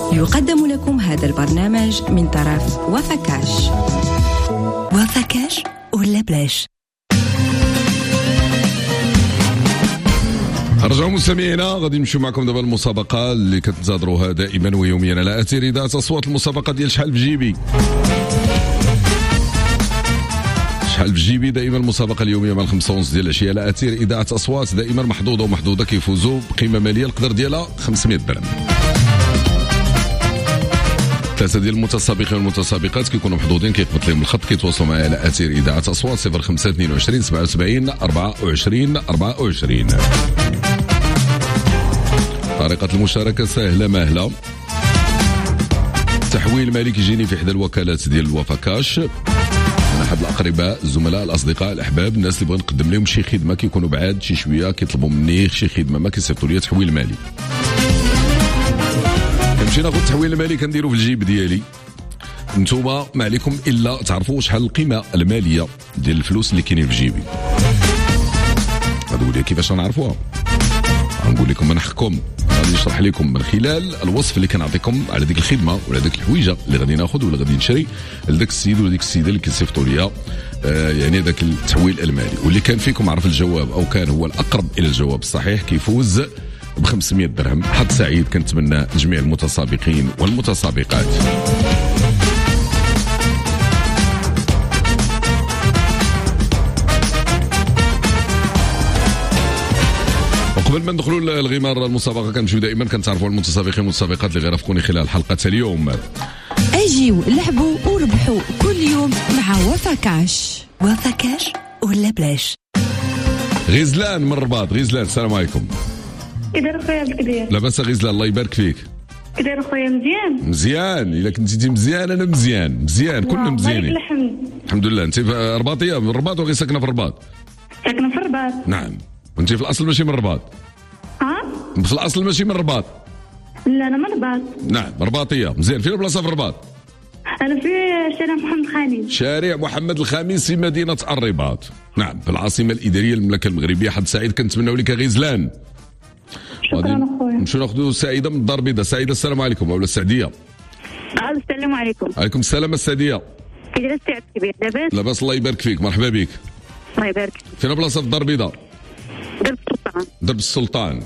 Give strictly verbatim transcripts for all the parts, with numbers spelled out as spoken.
يقدم لكم هذا البرنامج من طرف وفكاش. وفكاش ولا بلاش. رجعوا مستمعينا، غادي نمشيو معكم دابا المسابقه اللي كتنتظروها دائما ويوميا على اثير اذاعه اصوات. المسابقه ديال شحال في جيبي، شحال في جيبي دائما المسابقه اليوميه مع الخمسة ونص ديال العشيه على اثير اذاعه اصوات. دائما محظوظه ومحظوظه كيفوزوا بقيمه ماليه القدر ديالها خمسمائة درهم. ثلاثه ديال المتسابقين والمتسابقات كيكونوا محظوظين كيقبط لهم الخط، كيتواصلوا معايا على اثير اذاعه اصوات صفر خمسة اثنين وعشرين سبعة وسبعين أربعة وعشرين أربعة وعشرين. طريقه المشاركه سهله ماهله. تحويل مالي كيجيني في احدى الوكالات ديال الوفكاش من احد الاقرباء، الزملاء، الاصدقاء، الاحباب، الناس اللي بغيت نقدم لهم شي خدمه كيكونوا بعاد شي شويه كيطلبوا مني شي خدمه ما كيصيفطوا لي تحويل مالي. كنمشي ناخذ التحويل المالي كنديرو في الجيب ديالي. نتوما ما عليكم الا تعرفوا شحال القيمه الماليه ديال الفلوس اللي كاينين في جيبي. غادي لي كيفاش غنعرفوها، غنقول لكم من حقكم، غادي نشرح لكم من خلال الوصف اللي كنعطيكم على ديك الخدمه ولا ديك الحويجه اللي غادي ناخذ ولا غادي نشري لذاك السيد ولا ديك السيده اللي كيصيفطوا ليا آه يعني ذاك التحويل المالي. واللي كان فيكم عرف الجواب او كان هو الاقرب الى الجواب الصحيح كيفوز ب خمسمائة درهم. حظ سعيد كنتمنى لجميع المتسابقين والمتسابقات. قبل ما ندخلوا للغمار المسابقه كنمشيو دائما كنتعرفوا المتسابقين والمتسابقات اللي غيرافقوني خلال حلقه اليوم. اجيو لعبوا وربحوا كل يوم مع وفكاش. وفكاش ولا بلاش. غزلان من الرباط. غزلان السلام عليكم. كي داير خويا عبد الكبير؟ لاباس غزلان الله يبارك فيك. كي داير خويا؟ مزيان مزيان. الا كنتي مزيان انا مزيان مزيان كلنا مزيانين الحمد. الحمد لله. انت في رباطيه من الرباط وغير ساكنه في الرباط؟ ساكنه في الرباط. نعم. وانت في الاصل ماشي من الرباط؟ ها؟ في الاصل ماشي من الرباط؟ لا انا من الرباط. نعم رباطيه. مزيان. فين البلاصه في الرباط؟ انا في شارع محمد الخامس. شارع محمد الخامس في مدينه الرباط. نعم في العاصمه الاداريه للمملكه المغربيه. حد سعيد كنتمناو لك غزلان. شكرا اخويا. نمشيو ناخذوا سعيده من الدار البيضاء. سعيده السلام عليكم. ولا السعديه؟ السلام عليكم. عليكم السلام السعديه. كي داير السي عبد الكبير؟ لاباس؟ لاباس الله يبارك فيك. مرحبا بك. الله يبارك. فين بلاصه في الدار البيضاء؟ درب السلطان. درب السلطان.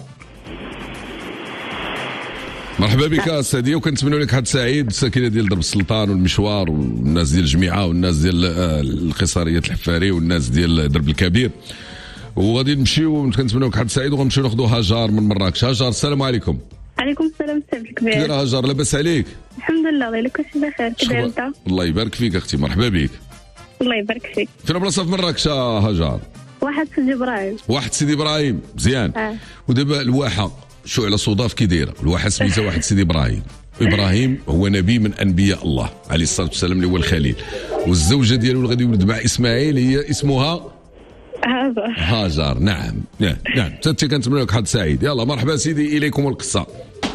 مرحبا بك السعديه وكنتمنوا لك حد سعيد. الساكنه ديال درب السلطان والمشوار والناس ديال الجميعه والناس ديال القصريه الحفاري والناس ديال درب الكبير. وغادي نمشيو كنتمنوا لك حد سعيد وغنمشيو ناخذوا هاجر من مراكش. هاجر السلام عليكم. عليكم السلام سي عبد الكبير. كي داير هاجر؟ لاباس عليك؟ الحمد لله الله يلك كلشي بخير. كي داير انت؟ الله يبارك فيك اختي. مرحبا بك. الله يبارك فيك. فين بلاصه في مراكش هاجر؟ واحد سيدي ابراهيم. واحد سيدي ابراهيم. مزيان. آه. ودابا الواحه شو على صداف كي دايره؟ الواحه سميتها واحد سيدي ابراهيم. ابراهيم هو نبي من انبياء الله عليه الصلاه والسلام اللي هو الخليل، والزوجه ديالو اللي غادي يولد مع اسماعيل هي اسمها هاجر. هاجر. نعم نعم نعم. حتى كنتمنى لك حد سعيد. يلا مرحبا سيدي اليكم القصه.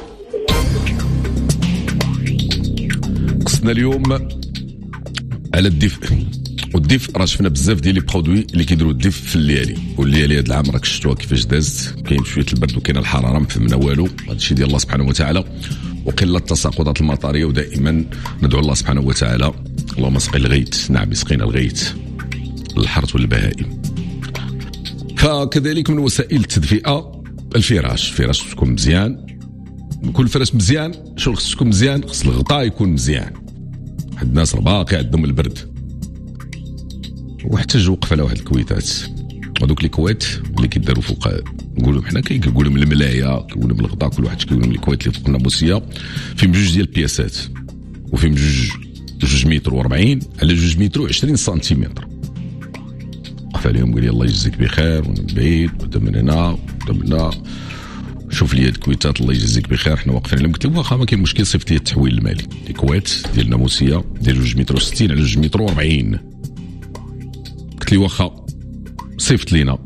قصنا اليوم على الدفء. والدفء راه شفنا بزاف ديال لي برودوي اللي كيديروا الدفء في الليالي، والليالي هذا العام راك شفتوها كيفاش دازت. كاين شويه البرد وكاين الحراره ما فهمنا والو. هذا الشيء ديال الله سبحانه وتعالى وقله التساقطات المطريه. ودائما ندعو الله سبحانه وتعالى اللهم اسقي الغيث. نعم يسقينا الغيث للحرث والبهائم. فكذلك من وسائل التدفئه الفراش. الفراش خصو يكون مزيان. كل فراش مزيان شنو خصو يكون مزيان؟ خص الغطاء يكون مزيان. واحد الناس راه باقي عندهم البرد واحتاج وقف على واحد الكويتات. هذوك لي كويت اللي كيداروا فوق نقولوا حنا كنقولوا لهم الملايه كنقولوا لهم الغطاء. كل واحد كيقول لهم الكويت اللي فوق الناموسيه فيهم جوج ديال البياسات وفيهم جوج جوج متر وأربعين على جوج متر وعشرين سنتيمتر. وقف عليهم قال لي الله يجزيك بخير ومن بعيد ودا من هنا ودا من هنا. شوف لي هاد الكويتات الله يجزيك بخير حنا واقفين عليهم. قلت له واخا ما كاين مشكل صيفط لي التحويل المالي. الكويت ديال الناموسيه ديال جوج متر وستين على جوج متر وأربعين. قلت لي واخا صيفط لينا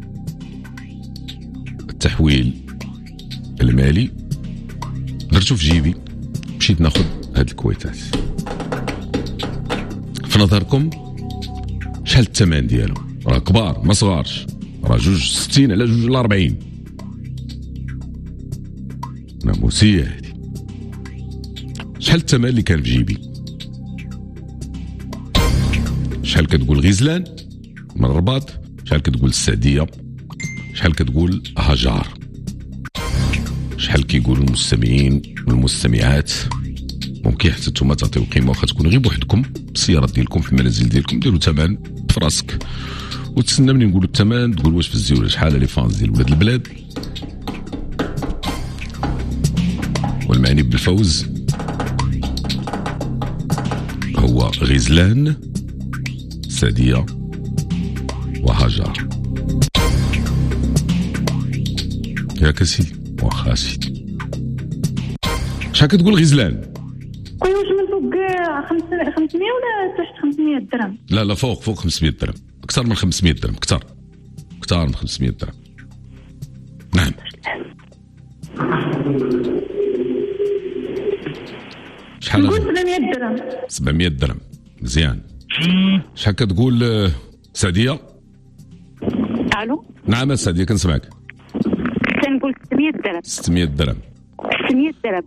التحويل المالي. درتو في جيبي مشيت ناخذ هاد الكويتات. في نظركم شحال الثمن ديالو؟ راه كبار ما صغارش. راه جوج ستين على جوج الأربعين. ناموسية هادي. شحال الثمن اللي كان في جيبي؟ شحال كتقول غزلان من الرباط؟ شحال كتقول السعديه؟ شحال كتقول هجار؟ شحال كيقولوا المستمعين والمستمعات؟ ممكن حتى نتوما تعطيو قيمه واخا تكون غير بوحدكم بالسيارات ديالكم في المنازل ديالكم، ديروا ثمن في راسك وتسنى مني نقولوا الثمن تقول واش في الزيوله شحال لي فانز ديال ولاد البلاد. والمعني بالفوز هو غزلان، سعديه وهجار. ياك سيدي واخا سيدي. شحال كتقول غزلان؟ خويا واش من فوق خمسمية ولا تحت خمسمية درهم؟ لا لا فوق فوق خمسمية درهم، اكثر من خمسمية درهم، اكثر اكثر من خمسمية درهم. نعم. شحال؟ نقول سبعمية درهم. سبعمية درهم، مزيان. شحال كتقول سعديه؟ الو. نعم سعديه كنسمعك. كنقول ستمية درهم. ستمية درهم. ستمية درهم.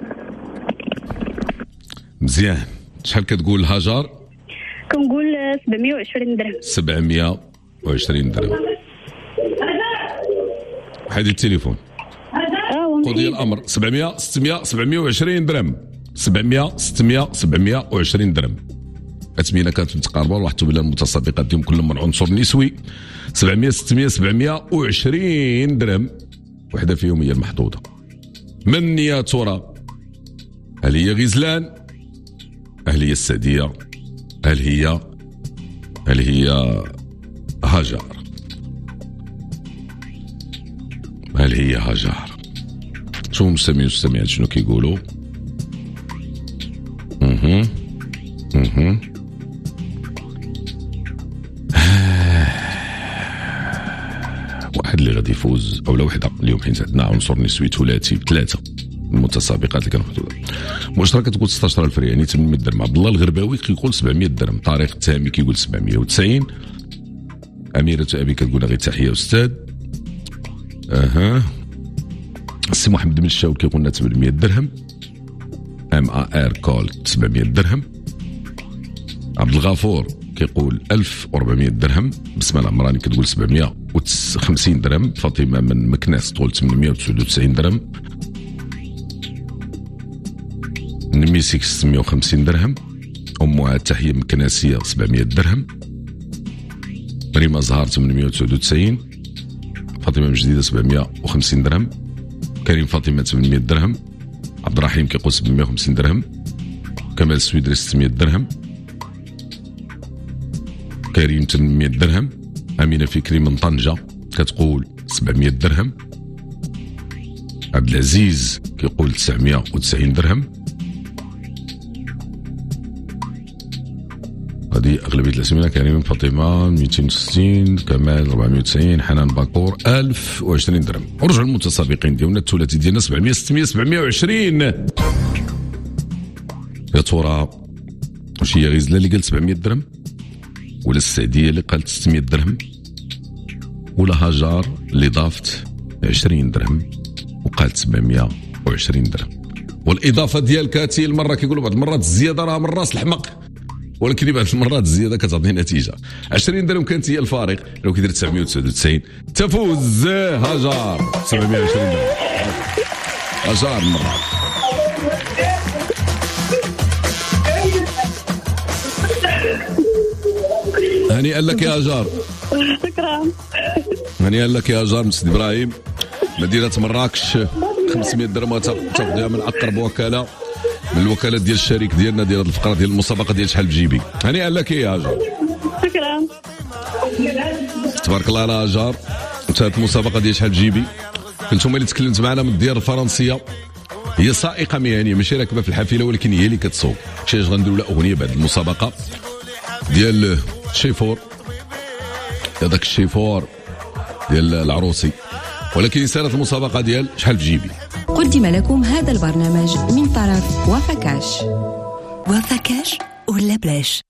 مزيان. شحال كتقول هجار؟ كنقول سبعمية وعشرين درهم. سبعمية وعشرين درهم. حيدي التليفون. قضي الامر. سبعمية ستمية سبعمية وعشرين درهم. سبعمية ستمية سبعمية وعشرين درهم. أثمنة كانت متقاربة ولاحظتوا بلا المتصدقات ديالهم كلهم من عنصر نسوي. سبعمية ستمية سبعمية وعشرين درهم، وحده فيهم هي المحظوظه. من يا ترى؟ هل هي غزلان؟ هل هي السعديه؟ هل هي هل هي هجار؟ هل هي هجار؟ شوفوا المستمعين والمستمعات شنو كيقولوا. اها اها واحد اللي غادي يفوز او لا وحده اليوم، حيت عندنا عنصر نسوي ثلاثي بثلاثه المتسابقات اللي كنحطوا. مباشره كتقول ستة عشر ألف ريال يعني ثمانمية درهم. عبد الله الغرباوي كيقول سبعمية درهم. طارق التامي كيقول سبعمية وتسعين. اميره ابي كتقول غير تحيه استاذ. اها السي محمد بن الشاول كيقول لنا ثمانمية درهم. ام ار كول سبعمية درهم. عبد الغفور كيقول ألف وأربعمية درهم. بسمه العمراني كتقول سبعمية وخمسين درهم. فاطمه من مكناس تقول ثمانمية وتسعة وتسعين درهم. نميسيك ستمية وخمسين درهم. أم تحية مكناسية سبعمية درهم. ريما زهار ثمانمية وتسعة وتسعين. فاطمة من جديدة سبعمية وخمسين درهم. كريم فاطمة ثمانمية درهم. عبد الرحيم كيقول سبعمية وخمسين درهم. كمال السويدري ستمية درهم. كريم ثمانمية درهم. أمينة فكري من طنجة كتقول سبعمية درهم. عبد العزيز كيقول تسعمية وتسعين درهم. هذه أغلبية الأسئلة. كريم فاطمة مئتين وستين. كمال أربعمية وتسعين. حنان باكور ألف وعشرين درهم. ورجعوا المتسابقين ديالنا الثلاثي ديالنا سبعمية ستمية سبعمية وعشرين. يا ترى واش هي غزلة اللي قالت سبعمية درهم، ولا السعدية اللي قالت ستمية درهم، ولا هجار اللي ضافت عشرين درهم وقالت سبعمية وعشرين درهم. والإضافة ديال كاتي المرة كيقولوا بعض المرات الزيادة راه من راس الحمق، ولكن بعض المرات الزيادة كتعطي نتيجة. عشرين درهم كانت هي الفارق. لو كدير تسعمية وتسعة وتسعين تفوز هجار سبعمية وعشرين درهم. هجار المرة. هنيئا لك يا هجار. شكرا. هنيئا لك يا هجار من سيدي إبراهيم مدينة مراكش. خمسمية درهم تاخذها من أقرب وكالة من الوكالات ديال الشريك ديالنا ديال الفقره ديال المسابقه ديال شحال في جيبي. هنيئا لك يا هجار. شكرا. تبارك الله على هجار. انتهت المسابقه ديال شحال في جيبي. كنتم اللي تكلمت معنا من الديار الفرنسيه. هي سائقه مهنيه ماشي راكبه في الحافله، ولكن هي اللي كتسوق. شي اش غنديروا لها اغنيه بعد المسابقه ديال الشيفور، هذاك الشيفور ديال العروسي، ولكن سالت المسابقه ديال شحال في جيبي. قدم لكم هذا البرنامج من طرف وفكاش. وفكاش ولا بلاش.